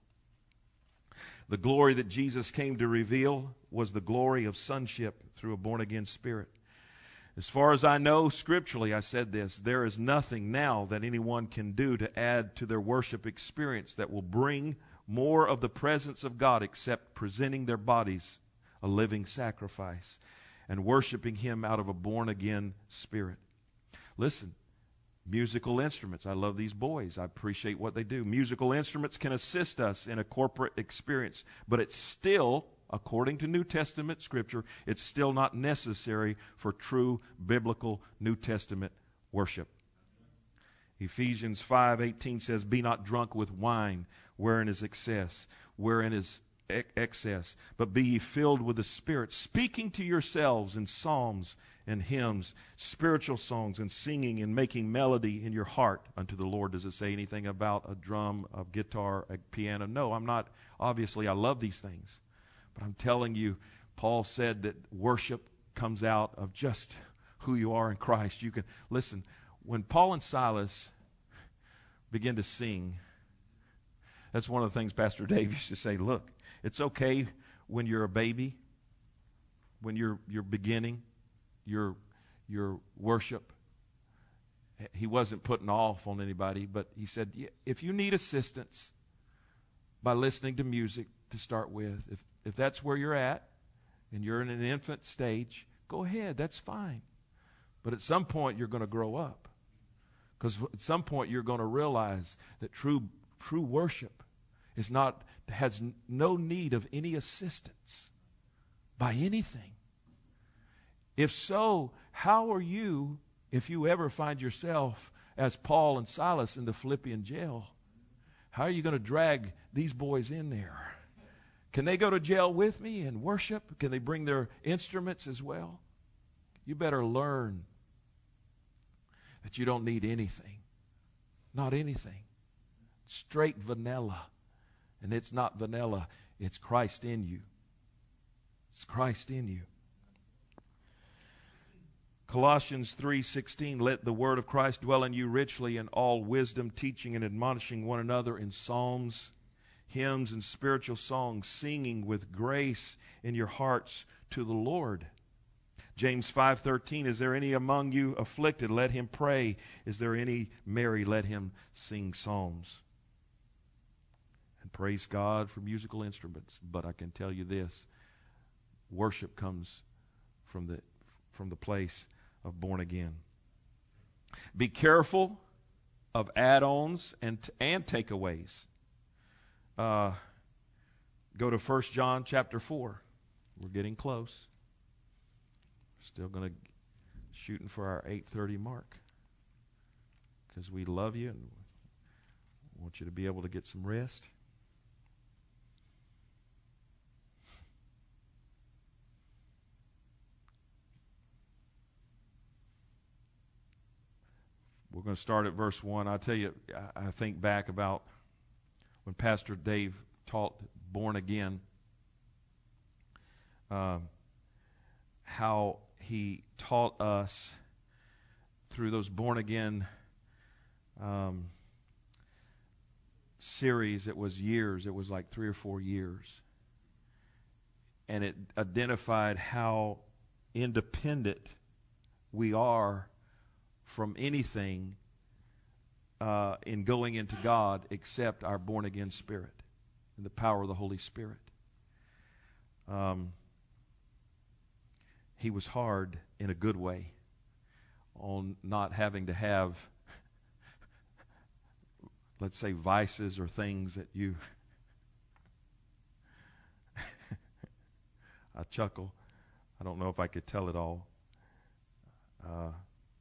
The glory that Jesus came to reveal was the glory of sonship through a born-again spirit. As far as I know, scripturally, I said this, there is nothing now that anyone can do to add to their worship experience that will bring more of the presence of God except presenting their bodies a living sacrifice and worshiping Him out of a born-again spirit. Listen, musical instruments. I love these boys. I appreciate what they do. Musical instruments can assist us in a corporate experience, but it's still, according to New Testament Scripture, it's still not necessary for true biblical New Testament worship. Ephesians five eighteen says, be not drunk with wine, wherein is excess, wherein is excess, but be ye filled with the Spirit, speaking to yourselves in psalms and hymns, spiritual songs, and singing and making melody in your heart unto the Lord. Does it say anything about a drum, a guitar, a piano? No, I'm not. Obviously, I love these things. But I'm telling you, Paul said that worship comes out of just who you are in Christ. You can, listen, when Paul and Silas begin to sing, that's one of the things Pastor Dave used to say, look, it's okay when you're a baby, when you're you're beginning your your worship. He wasn't putting off on anybody, but he said, yeah, if you need assistance by listening to music to start with, if if that's where you're at and you're in an infant stage, go ahead, that's fine. But at some point you're going to grow up. Because at some point you're going to realize that true true worship is not has no need of any assistance by anything. If so, how are you, if you ever find yourself as Paul and Silas in the Philippian jail, how are you going to drag these boys in there? Can they go to jail with me and worship? Can they bring their instruments as well? You better learn that you don't need anything. Not anything. Straight vanilla. And it's not vanilla. It's Christ in you. It's Christ in you. Colossians three sixteen, let the word of Christ dwell in you richly in all wisdom, teaching and admonishing one another in psalms, hymns, and spiritual songs, singing with grace in your hearts to the Lord. James five thirteen, is there any among you afflicted? Let him pray. Is there any merry? Let him sing psalms. And praise God for musical instruments. But I can tell you this, worship comes from the from the place of born again. Be careful of add-ons and and takeaways. Uh, go to First John chapter four. We're getting close. Still going to shooting for our eight thirty mark because we love you and want you to be able to get some rest. we're going to start at verse one. I'll tell you, I, I think back about when Pastor Dave taught Born Again, um, how he taught us through those Born Again um, series. It was years. It was like three or four years. And it identified how independent we are from anything uh, in going into God except our born-again spirit and the power of the Holy Spirit. Um, he was hard in a good way on not having to have, let's say, vices or things that you... I chuckle. I don't know if I could tell it all. Uh,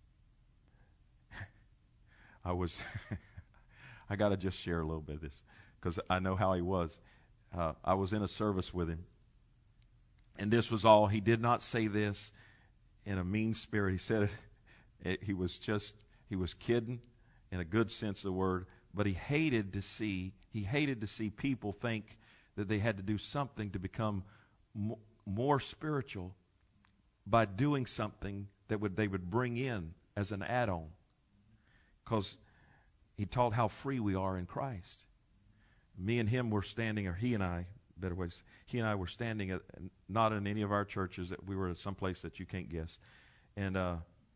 I was, I got to just share a little bit of this because I know how he was. Uh, I was in a service with him, and this was all. He did not say this in a mean spirit. He said it, it he was just, he was kidding in a good sense of the word, but he hated to see, he hated to see people think that they had to do something to become more, more spiritual by doing something that would they would bring in as an add-on. Because he taught how free we are in Christ. Me and him were standing, or he and I, better ways, he and I were standing at, not in any of our churches. That we were at some place that you can't guess. And uh,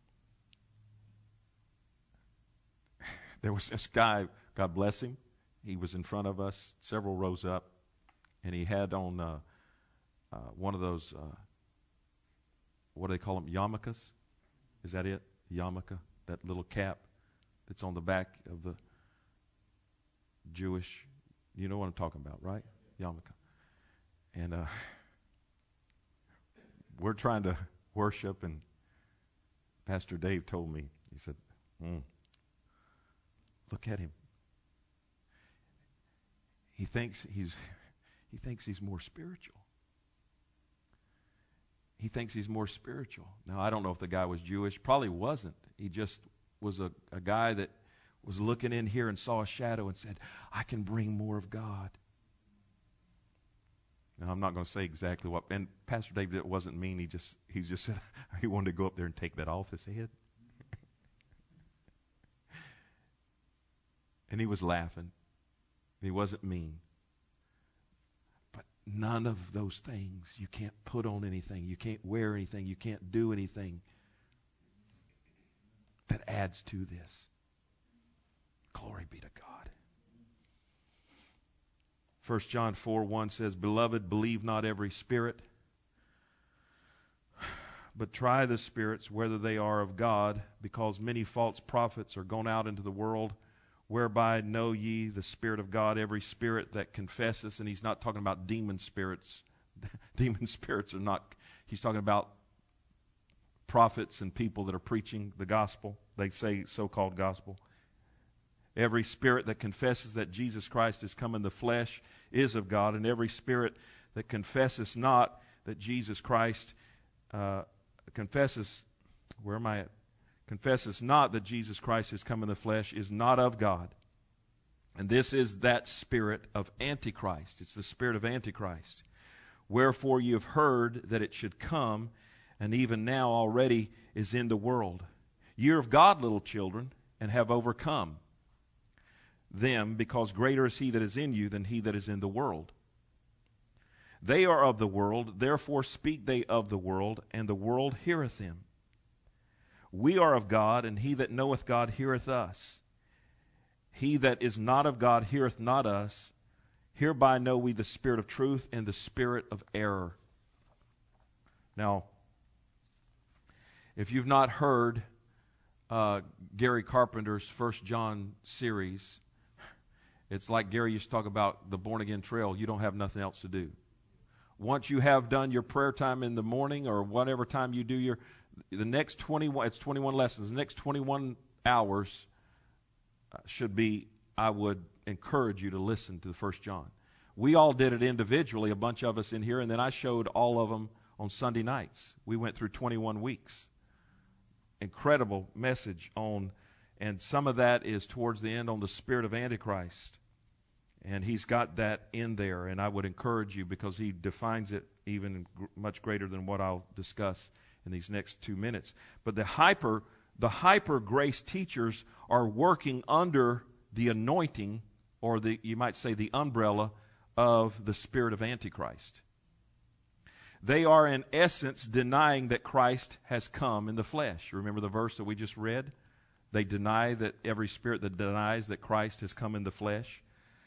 there was this guy, God bless him. He was in front of us, several rows up, and he had on uh, uh, one of those, uh, what do they call them, yarmulkes? Is that it? Yarmulke, that little cap that's on the back of the Jewish, you know what I'm talking about, right? Yarmulke. And uh, we're trying to worship, and Pastor Dave told me, he said, mm, look at him. He thinks he's he thinks he's more spiritual. He thinks he's more spiritual. Now, I don't know if the guy was Jewish. Probably wasn't. He just was a, a guy that was looking in here and saw a shadow and said, I can bring more of God. Now, I'm not going to say exactly what. And Pastor David, it wasn't mean. He just he just said he wanted to go up there and take that off his head. And he was laughing. He wasn't mean. But none of those things, you can't put on anything. You can't wear anything. You can't do anything that adds to this. Glory be to God. First John four one says, Beloved, believe not every spirit, but try the spirits whether they are of God, because many false prophets are gone out into the world. Whereby know ye the Spirit of God, every spirit that confesses, and he's not talking about demon spirits. Demon spirits are not, he's talking about prophets and people that are preaching the gospel. They say so-called gospel. Every spirit that confesses that Jesus Christ is come in the flesh is of God, and every spirit that confesses not that Jesus Christ uh, confesses, where am I at? Confesses not that Jesus Christ is come in the flesh is not of God. And this is that spirit of Antichrist. It's the spirit of Antichrist. Wherefore you have heard that it should come, and even now already is in the world. Ye are of God, little children, and have overcome them, because greater is he that is in you than he that is in the world. They are of the world, therefore speak they of the world, and the world heareth them. We are of God, and he that knoweth God heareth us. He that is not of God heareth not us. Hereby know we the spirit of truth and the spirit of error. Now, if you've not heard uh, Gary Carpenter's First John series, it's like Gary used to talk about the Born Again Trail. You don't have nothing else to do. Once you have done your prayer time in the morning, or whatever time you do your, the next twenty-one, it's twenty-one lessons, the next twenty-one hours should be, I would encourage you to listen to the First John. We all did it individually, a bunch of us in here, and then I showed all of them on Sunday nights. We went through twenty-one weeks. Incredible message on And some of that is towards the end on the spirit of Antichrist. And he's got that in there. And I would encourage you, because he defines it even gr- much greater than what I'll discuss in these next two minutes. But the hyper, the hyper grace teachers are working under the anointing, or the, you might say, the umbrella of the spirit of Antichrist. They are in essence denying that Christ has come in the flesh. Remember the verse that we just read? They deny that every spirit that denies that Christ has come in the flesh.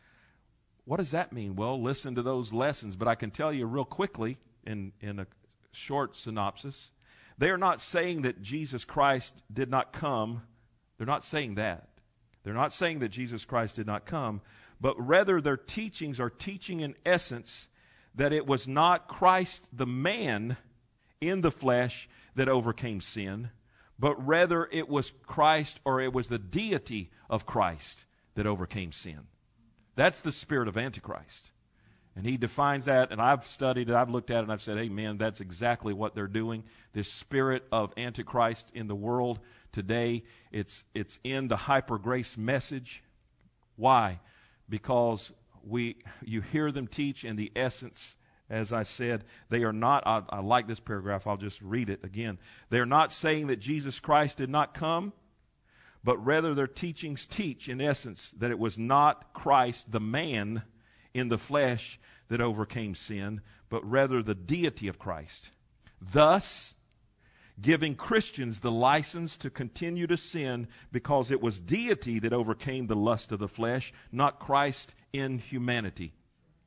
What does that mean? Well, listen to those lessons, but I can tell you real quickly in, in a short synopsis. They are not saying that Jesus Christ did not come. They're not saying that. They're not saying that Jesus Christ did not come, but rather their teachings are teaching in essence that it was not Christ the man in the flesh that overcame sin, but rather it was Christ, or it was the deity of Christ that overcame sin. That's the spirit of Antichrist. And he defines that, and I've studied it, I've looked at it, and I've said, amen, that's exactly what they're doing. This spirit of Antichrist in the world today, it's it's in the hyper grace message. Why? Because we you hear them teach in the essence, as I said, they are not, I, I like this paragraph, I'll just read it again. They're not saying that Jesus Christ did not come, but rather their teachings teach in essence that it was not Christ, the man in the flesh, that overcame sin, but rather the deity of Christ. Thus, giving Christians the license to continue to sin because it was deity that overcame the lust of the flesh, not Christ in humanity.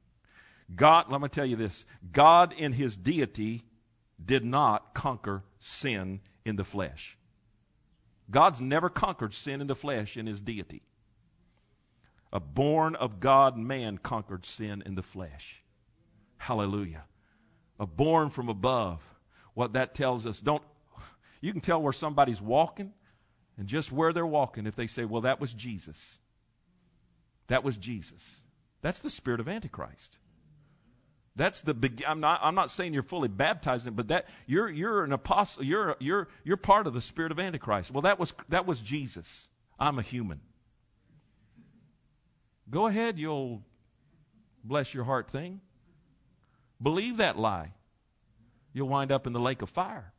God, let me tell you this, God in his deity did not conquer sin in the flesh. God's never conquered sin in the flesh in his deity. A born of God man conquered sin in the flesh. Hallelujah. A born from above. What that tells us, don't, you can tell where somebody's walking and just where they're walking if they say, well, that was Jesus. That was Jesus. That's the spirit of Antichrist. That's the big, I'm not I'm not saying you're fully baptized in it, but that you're you're an apostle, you're you're you're part of the spirit of Antichrist. Well, that was that was Jesus. I'm a human. Go ahead, you old bless your heart thing. Believe that lie. You'll wind up in the lake of fire.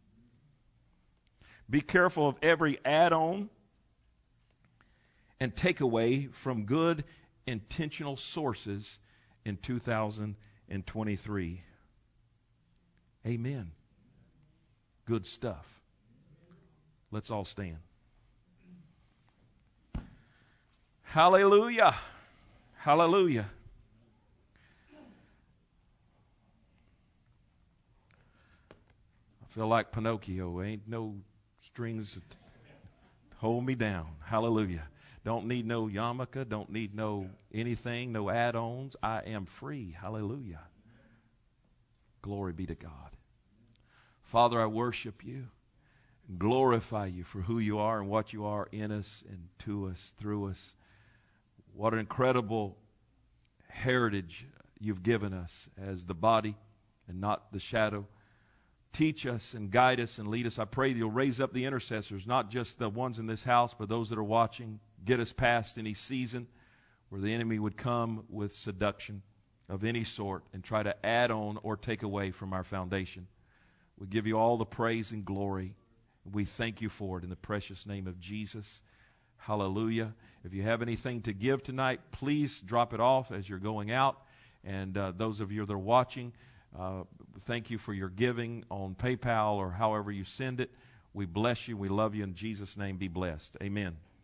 Be careful of every add-on and takeaway from good intentional sources in two thousand twenty-three. Amen. Good stuff. Let's all stand. Hallelujah. Hallelujah. I feel like Pinocchio. Ain't no strings to hold me down. Hallelujah. Don't need no yarmulke. Don't need no anything, no add-ons. I am free. Hallelujah. Glory be to God. Father, I worship you. Glorify you for who you are and what you are in us and to us, through us. What an incredible heritage you've given us as the body and not the shadow. Teach us and guide us and lead us. I pray that you'll raise up the intercessors, not just the ones in this house, but those that are watching. Get us past any season where the enemy would come with seduction of any sort and try to add on or take away from our foundation. We give you all the praise and glory. We thank you for it in the precious name of Jesus. Hallelujah. If you have anything to give tonight, please drop it off as you're going out. And uh, those of you that are watching, uh, thank you for your giving on PayPal or however you send it. We bless you. We love you. In Jesus' name, be blessed. Amen.